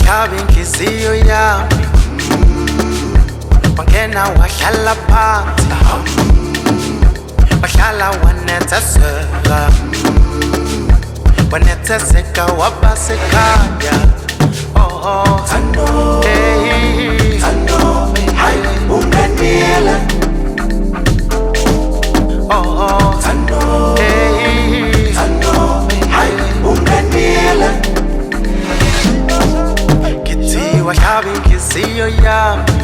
wahlaba inhliziyo yami, wangena wahlala phansi, wahlala wanethezeka, wanethezeka waba sekhaya. Oh, Thando, hey, Thando, hayi unganile. Oh, Thando, hey, Thando, hayi unganile. Kithi wahlaba inhliziyo yami,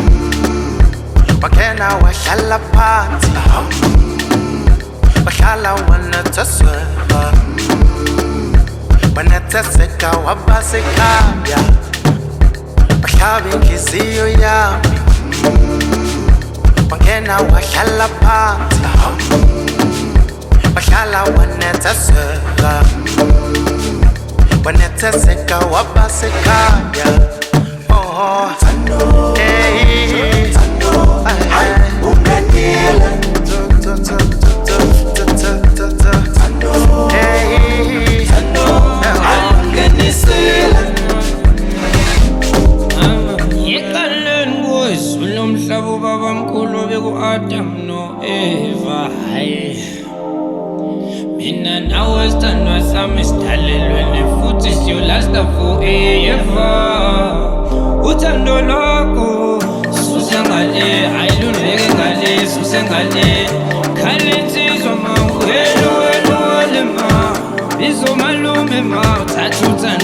wangena wahlala phansi, wahlala wanethezeka, wanethezeka waba sekhaya. Wahlaba inhliziyo yami, wangena wahlala phansi, wahlala wanethezeka, wanethezeka waba sekhaya. Oh, Thando, hey, Thando, hayi unganile. Thando, hey, Thando, hayi unganisile. Yekaleni kwezulu umhlaba ubaba mkhulu beku-Adam no-Eva. Hayi mina nawe sithandwa sami sidalelwene futhi siyolasta forever. Uthando lwakho suse ngale, hayi lundleke ngale, suse ngale. Khale insizwa ma wena wena wale ma, bizo malume ma, uthatha uthando